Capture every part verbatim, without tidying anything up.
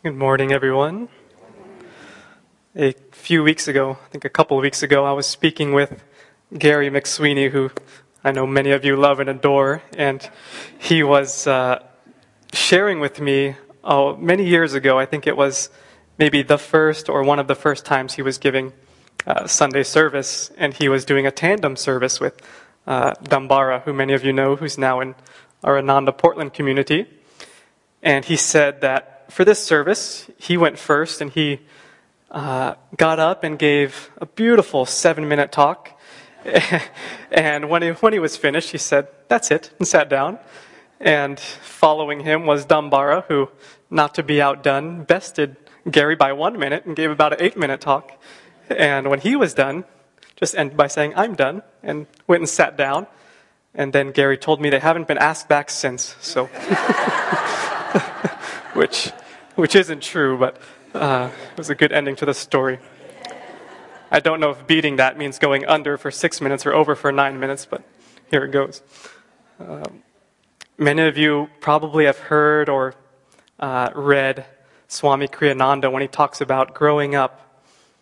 Good morning, everyone. A few weeks ago, I think a couple of weeks ago, I was speaking with Gary McSweeney, who I know many of you love and adore, and he was uh, sharing with me oh, many years ago, I think it was maybe the first or one of the first times he was giving uh, Sunday service, and he was doing a tandem service with uh, Dambara, who many of you know, who's now in our Ananda Portland community. And he said that for this service, he went first, and he uh, got up and gave a beautiful seven-minute talk. And when he, when he was finished, he said, "That's it," and sat down. And following him was Dambara, who, not to be outdone, bested Gary by one minute and gave about an eight-minute talk. And when he was done, just ended by saying, "I'm done," and went and sat down. And then Gary told me they haven't been asked back since, so... which which isn't true, but uh, it was a good ending to the story. I don't know if beating that means going under for six minutes or over for nine minutes, but here it goes. Uh, many of you probably have heard or uh, read Swami Kriyananda when he talks about growing up,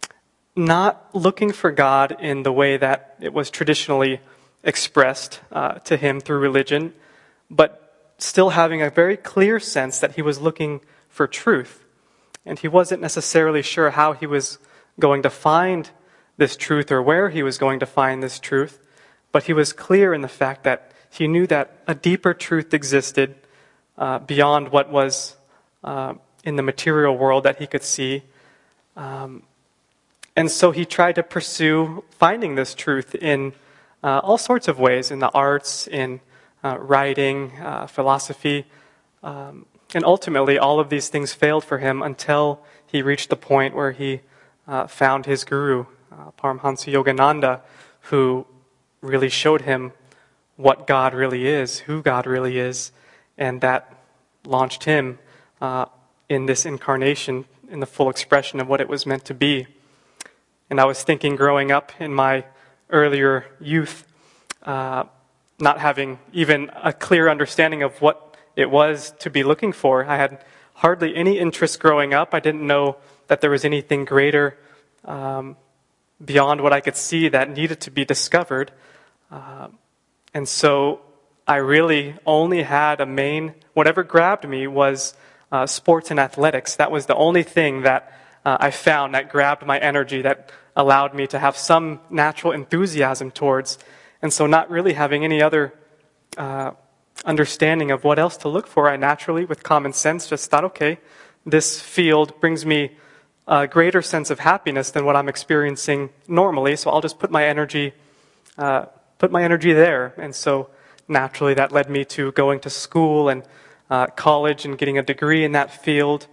not looking for God in the way that it was traditionally expressed uh, to him through religion, but still having a very clear sense that he was looking for truth. And he wasn't necessarily sure how he was going to find this truth or where he was going to find this truth, but he was clear in the fact that he knew that a deeper truth existed uh, beyond what was uh, in the material world that he could see. Um, and so he tried to pursue finding this truth in uh, all sorts of ways, in the arts, in Uh, writing, uh, philosophy, um, and ultimately all of these things failed for him until he reached the point where he uh, found his guru, uh, Paramhansa Yogananda, who really showed him what God really is, who God really is, and that launched him uh, in this incarnation, in the full expression of what it was meant to be. And I was thinking growing up in my earlier youth, uh, not having even a clear understanding of what it was to be looking for. I had hardly any interest growing up. I didn't know that there was anything greater um, beyond what I could see that needed to be discovered. Uh, and so I really only had a main, whatever grabbed me was uh, sports and athletics. That was the only thing that uh, I found that grabbed my energy, that allowed me to have some natural enthusiasm towards. And so not really having any other uh, understanding of what else to look for, I naturally, with common sense, just thought, okay, this field brings me a greater sense of happiness than what I'm experiencing normally, so I'll just put my energy, uh, put my energy there. And so naturally that led me to going to school and uh, college and getting a degree in that field,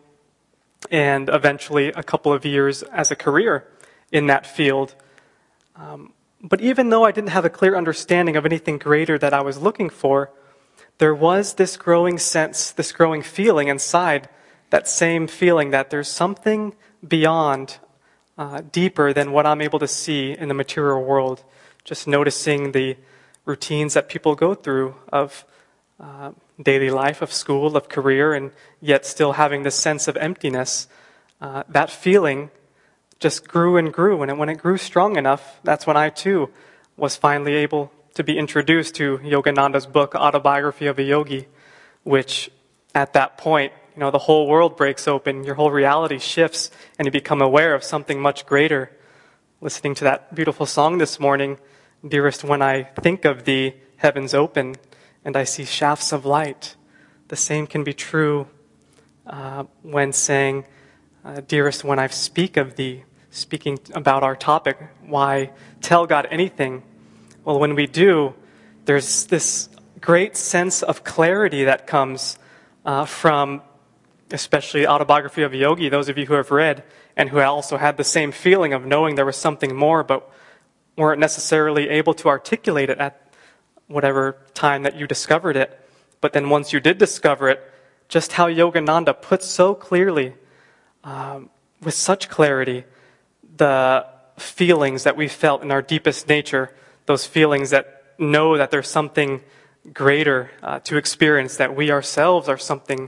and eventually a couple of years as a career in that field. Um, But even though I didn't have a clear understanding of anything greater that I was looking for, there was this growing sense, this growing feeling inside, that same feeling that there's something beyond, uh, deeper than what I'm able to see in the material world. Just noticing the routines that people go through of uh, daily life, of school, of career, and yet still having this sense of emptiness. Uh, that feeling just grew and grew, and when it grew strong enough, that's when I too was finally able to be introduced to Yogananda's book, Autobiography of a Yogi, which at that point, you know, the whole world breaks open, your whole reality shifts, and you become aware of something much greater. Listening to that beautiful song this morning, "Dearest, when I think of thee, heavens open, and I see shafts of light." The same can be true uh, when saying, uh, "Dearest, when I speak of thee," speaking about our topic, why tell God anything? Well, when we do, there's this great sense of clarity that comes uh, from, especially Autobiography of a Yogi, those of you who have read, and who also had the same feeling of knowing there was something more, but weren't necessarily able to articulate it at whatever time that you discovered it. But then once you did discover it, just how Yogananda puts so clearly, um, with such clarity, the feelings that we felt in our deepest nature, those feelings that know that there's something greater uh, to experience, that we ourselves are something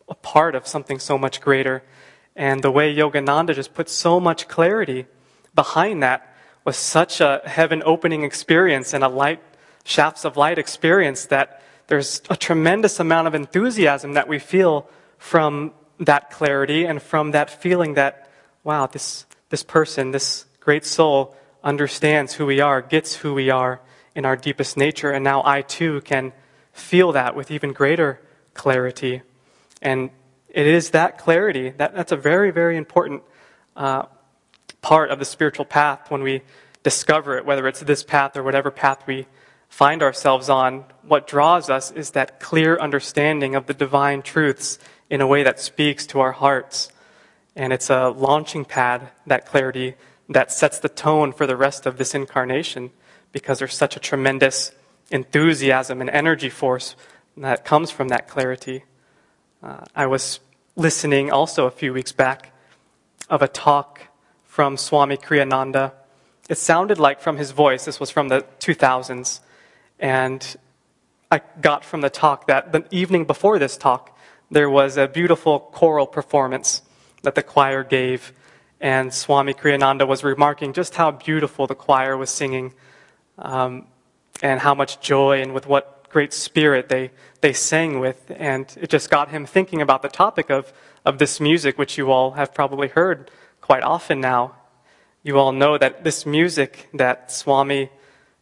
a part of something so much greater. And the way Yogananda just put so much clarity behind that was such a heaven-opening experience and a light, shafts of light experience, that there's a tremendous amount of enthusiasm that we feel from that clarity and from that feeling that, wow, this, this person, this great soul understands who we are, gets who we are in our deepest nature, and now I too can feel that with even greater clarity. And it is that clarity, that, that's a very, very important uh, part of the spiritual path when we discover it, whether it's this path or whatever path we find ourselves on. What draws us is that clear understanding of the divine truths in a way that speaks to our hearts. And it's a launching pad, that clarity, that sets the tone for the rest of this incarnation, because there's such a tremendous enthusiasm and energy force that comes from that clarity. Uh, I was listening also a few weeks back of a talk from Swami Kriyananda. It sounded like from his voice, this was from the two thousands, and I got from the talk that the evening before this talk, there was a beautiful choral performance that the choir gave, and Swami Kriyananda was remarking just how beautiful the choir was singing, um, and how much joy and with what great spirit they, they sang with. And it just got him thinking about the topic of, of this music, which you all have probably heard quite often now. You all know that this music that Swami,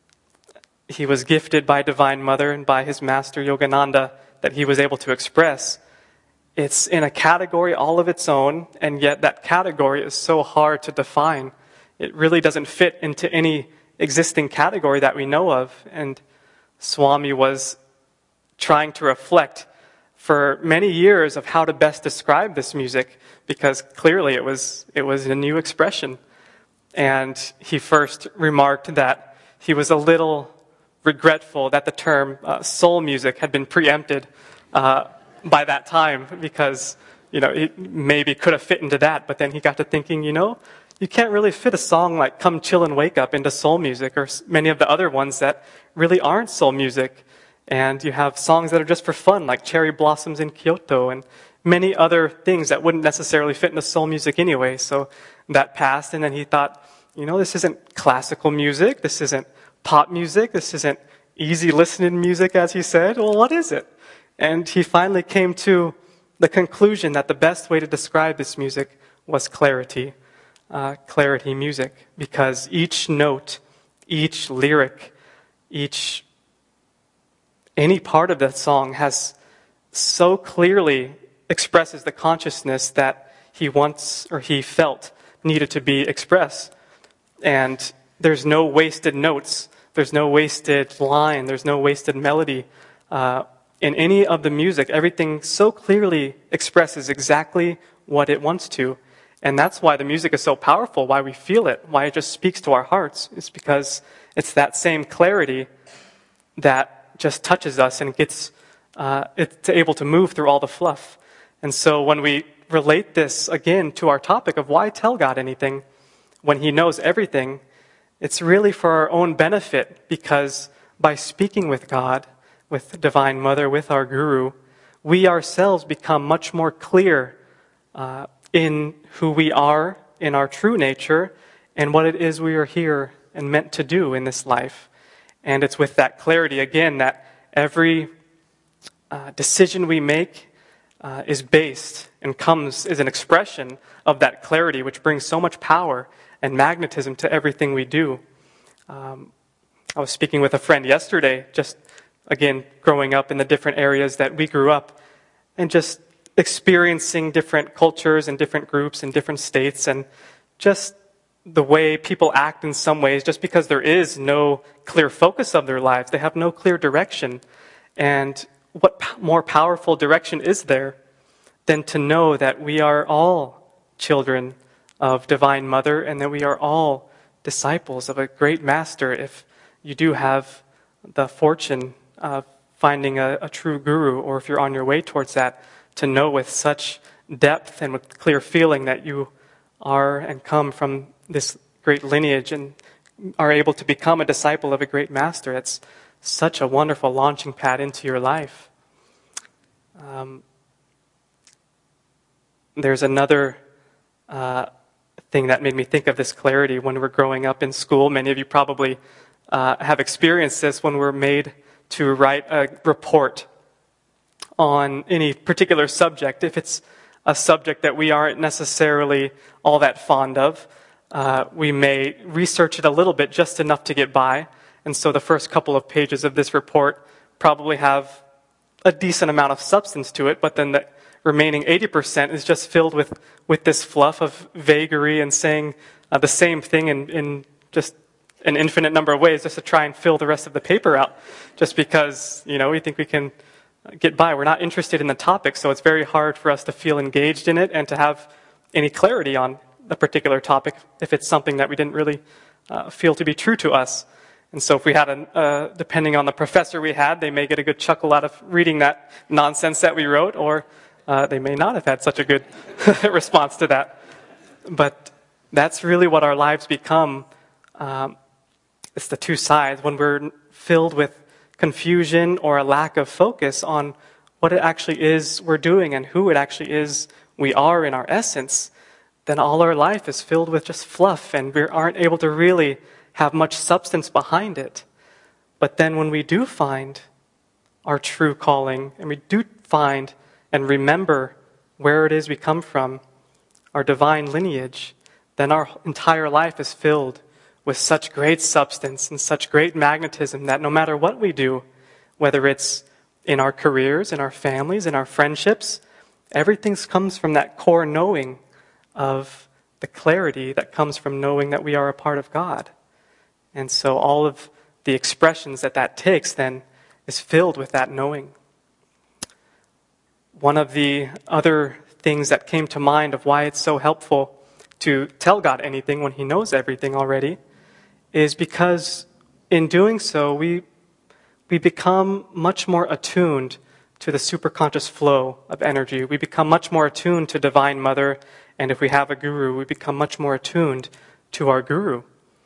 he was gifted by Divine Mother and by his master Yogananda, that he was able to express, it's in a category all of its own, and yet that category is so hard to define. It really doesn't fit into any existing category that we know of. And Swami was trying to reflect for many years of how to best describe this music, because clearly it was it was a new expression. And he first remarked that he was a little regretful that the term uh, soul music had been preempted uh, by that time, because, you know, it maybe could have fit into that, but then he got to thinking, you know, you can't really fit a song like Come Chill and Wake Up into soul music, or many of the other ones that really aren't soul music. And you have songs that are just for fun, like Cherry Blossoms in Kyoto, and many other things that wouldn't necessarily fit into soul music anyway. So that passed, and then he thought, you know, this isn't classical music, this isn't pop music, this isn't easy listening music, as he said. Well, what is it? And he finally came to the conclusion that the best way to describe this music was clarity, uh, clarity music, because each note, each lyric, each, any part of that song has so clearly expresses the consciousness that he wants or he felt needed to be expressed. And there's no wasted notes, there's no wasted line, there's no wasted melody. Uh, in any of the music, everything so clearly expresses exactly what it wants to. And that's why the music is so powerful, why we feel it, why it just speaks to our hearts. It's because it's that same clarity that just touches us and gets uh, it's able to move through all the fluff. And so when we relate this again to our topic of why tell God anything when he knows everything, it's really for our own benefit, because by speaking with God, with Divine Mother, with our Guru, we ourselves become much more clear uh, in who we are, in our true nature, and what it is we are here and meant to do in this life. And it's with that clarity, again, that every uh, decision we make uh, is based and comes as an expression of that clarity, which brings so much power and magnetism to everything we do. Um, I was speaking with a friend yesterday, just again, growing up in the different areas that we grew up, and just experiencing different cultures and different groups and different states, and just the way people act in some ways, just because there is no clear focus of their lives. They have no clear direction. And what p- more powerful direction is there than to know that we are all children of Divine Mother, and that we are all disciples of a great master, if you do have the fortune of finding a, a true guru, or if you're on your way towards that, to know with such depth and with clear feeling that you are and come from this great lineage and are able to become a disciple of a great master. It's such a wonderful launching pad into your life. Um, there's another uh, thing that made me think of this clarity when we're growing up in school. Many of you probably uh, have experienced this when we're made to write a report on any particular subject. If it's a subject that we aren't necessarily all that fond of, uh, we may research it a little bit, just enough to get by. And so the first couple of pages of this report probably have a decent amount of substance to it, but then the remaining eighty percent is just filled with, with this fluff of vagary and saying uh, the same thing in, in just an infinite number of ways, just to try and fill the rest of the paper out, just because, you know, we think we can get by. We're not interested in the topic, so it's very hard for us to feel engaged in it and to have any clarity on a particular topic if it's something that we didn't really uh, feel to be true to us. And so if we had, a, uh, depending on the professor we had, they may get a good chuckle out of reading that nonsense that we wrote, or uh, they may not have had such a good response to that. But that's really what our lives become. Um, it's the two sides. When we're filled with confusion or a lack of focus on what it actually is we're doing and who it actually is we are in our essence, then all our life is filled with just fluff, and we aren't able to really have much substance behind it. But then when we do find our true calling, and we do find and remember where it is we come from, our divine lineage, then our entire life is filled with such great substance and such great magnetism that no matter what we do, whether it's in our careers, in our families, in our friendships, everything comes from that core knowing of the clarity that comes from knowing that we are a part of God. And so all of the expressions that that takes then is filled with that knowing. One of the other things that came to mind of why it's so helpful to tell God anything when He knows everything already is because in doing so, we we become much more attuned to the superconscious flow of energy. We become much more attuned to Divine Mother, and if we have a guru, we become much more attuned to our guru.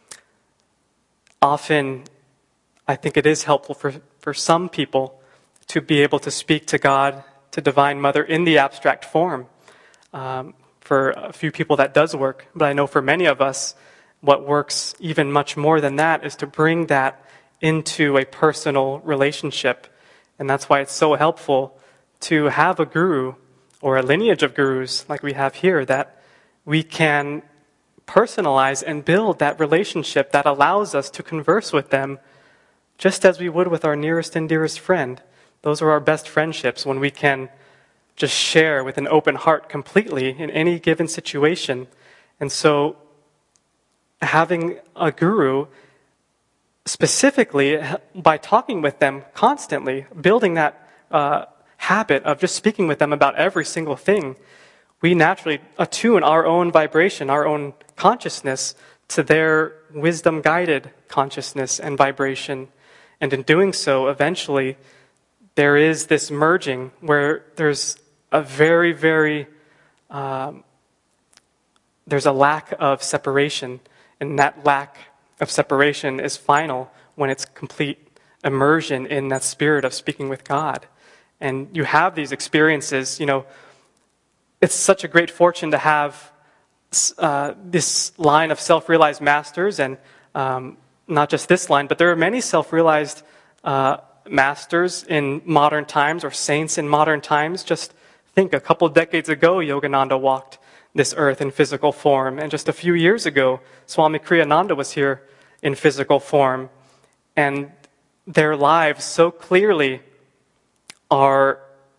Often, I think it is helpful for, for some people to be able to speak to God, to Divine Mother, in the abstract form. Um, for a few people that does work, but I know for many of us, what works even much more than that is to bring that into a personal relationship. And that's why it's so helpful to have a guru or a lineage of gurus like we have here, that we can personalize and build that relationship that allows us to converse with them just as we would with our nearest and dearest friend. Those are our best friendships, when we can just share with an open heart completely in any given situation. And so having a guru, specifically by talking with them constantly, building that uh, habit of just speaking with them about every single thing, we naturally attune our own vibration, our own consciousness to their wisdom-guided consciousness and vibration. And in doing so, eventually, there is this merging where there's a very, very, um, there's a lack of separation. And that lack of separation is final when it's complete immersion in that spirit of speaking with God. And you have these experiences, you know, it's such a great fortune to have uh, this line of self-realized masters, and um, not just this line, but there are many self-realized uh, masters in modern times, or saints in modern times. Just think, a couple of decades ago, Yogananda walked this earth in physical form, and just a few years ago, Swami Kriyananda was here in physical form, and their lives so clearly are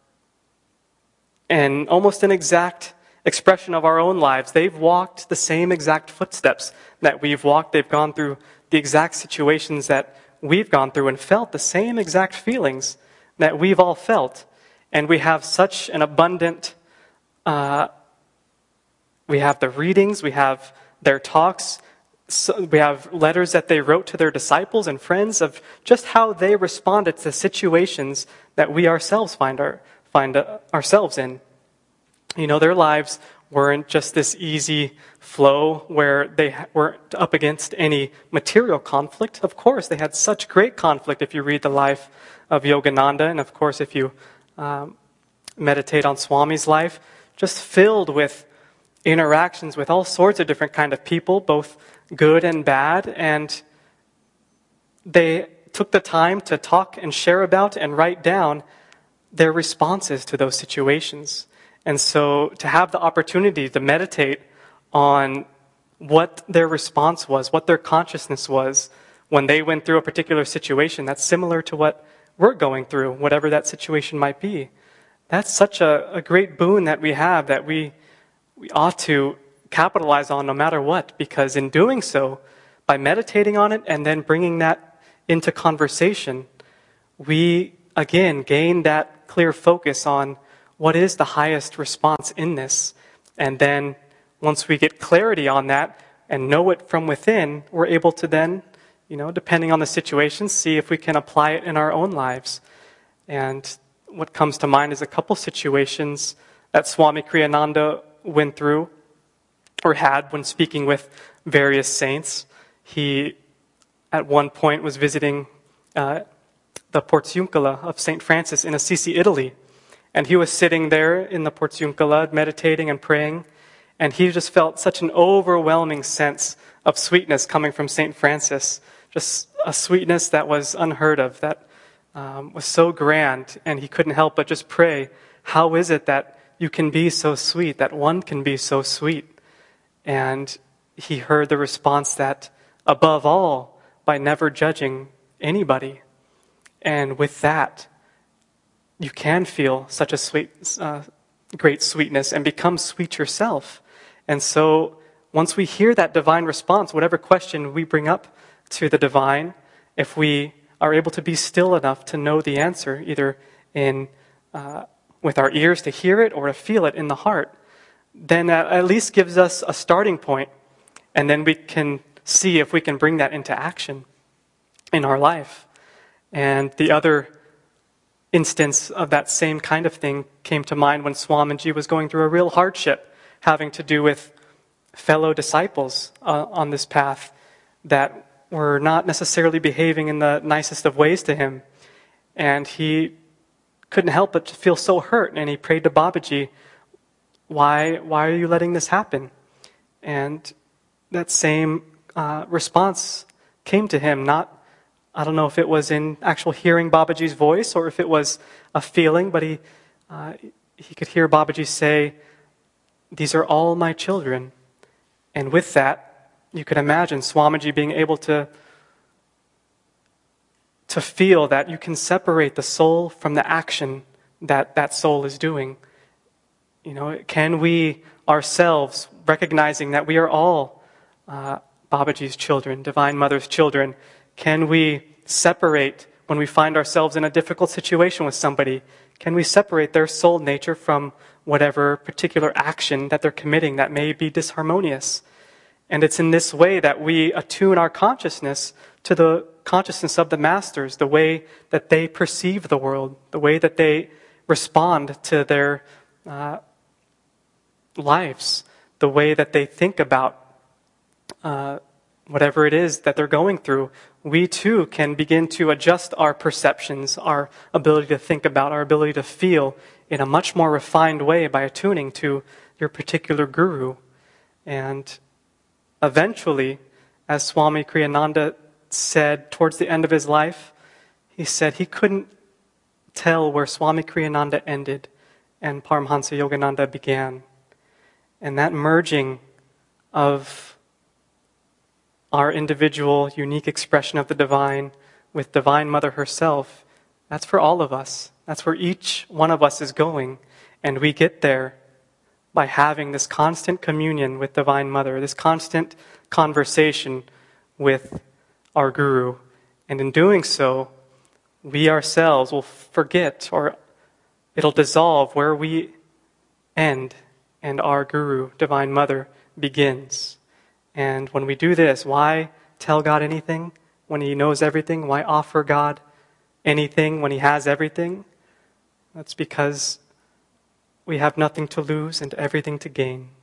and almost an exact expression of our own lives. They've walked the same exact footsteps that we've walked. They've gone through the exact situations that we've gone through and felt the same exact feelings that we've all felt. And we have such an abundant, uh, we have the readings, we have their talks, so we have letters that they wrote to their disciples and friends of just how they responded to situations that we ourselves find our find ourselves in. You know, their lives weren't just this easy flow where they weren't up against any material conflict. Of course, they had such great conflict if you read the life of Yogananda, and of course if you um, meditate on Swami's life. just filled with interactions with all sorts of different kind of people, both good and bad, and they took the time to talk and share about and write down their responses to those situations. And so to have the opportunity to meditate on what their response was, what their consciousness was when they went through a particular situation that's similar to what we're going through, whatever that situation might be. That's such a, a great boon that we have that we we ought to capitalize on no matter what, because in doing so, by meditating on it and then bringing that into conversation, we again gain that clear focus on what is the highest response in this. And then once we get clarity on that and know it from within, we're able to then, you know, depending on the situation, see if we can apply it in our own lives. And what comes to mind is a couple situations that Swami Kriyananda went through or had when speaking with various saints. He, at one point, was visiting uh, the Portiuncula of Saint Francis in Assisi, Italy. And he was sitting there in the Portiuncula, meditating and praying, and he just felt such an overwhelming sense of sweetness coming from Saint Francis. Just a sweetness that was unheard of, that um, was so grand, and he couldn't help but just pray, how is it that you can be so sweet, that one can be so sweet? And he heard the response that, above all, by never judging anybody. And with that, you can feel such a sweet, uh, great sweetness and become sweet yourself. And so once we hear that divine response, whatever question we bring up to the divine, if we are able to be still enough to know the answer, either in uh, with our ears to hear it or to feel it in the heart, then that at least gives us a starting point, and then we can see if we can bring that into action in our life. And the other instance of that same kind of thing came to mind when Swamiji was going through a real hardship having to do with fellow disciples uh, on this path that were not necessarily behaving in the nicest of ways to him. And he couldn't help but to feel so hurt, and he prayed to Babaji, why, why are you letting this happen? And that same uh, response came to him, not, I don't know if it was in actual hearing Babaji's voice or if it was a feeling, but he, uh, he could hear Babaji say, these are all my children. And with that, you could imagine Swamiji being able to, to feel that you can separate the soul from the action that that soul is doing. You know, can we ourselves, recognizing that we are all uh, Babaji's children, Divine Mother's children, can we separate when we find ourselves in a difficult situation with somebody? Can we separate their soul nature from whatever particular action that they're committing that may be disharmonious? And it's in this way that we attune our consciousness to the consciousness of the masters, the way that they perceive the world, the way that they respond to their uh, lives, the way that they think about uh, whatever it is that they're going through. We too can begin to adjust our perceptions, our ability to think about, our ability to feel in a much more refined way by attuning to your particular guru. And eventually, as Swami Kriyananda said towards the end of his life, he said he couldn't tell where Swami Kriyananda ended and Paramhansa Yogananda began. And that merging of our individual, unique expression of the divine with Divine Mother herself, that's for all of us. That's where each one of us is going. And we get there by having this constant communion with Divine Mother, this constant conversation with our Guru. And in doing so, we ourselves will forget, or it'll dissolve where we end and our Guru, Divine Mother, begins. And when we do this, why tell God anything when He knows everything? Why offer God anything when He has everything? That's because we have nothing to lose and everything to gain.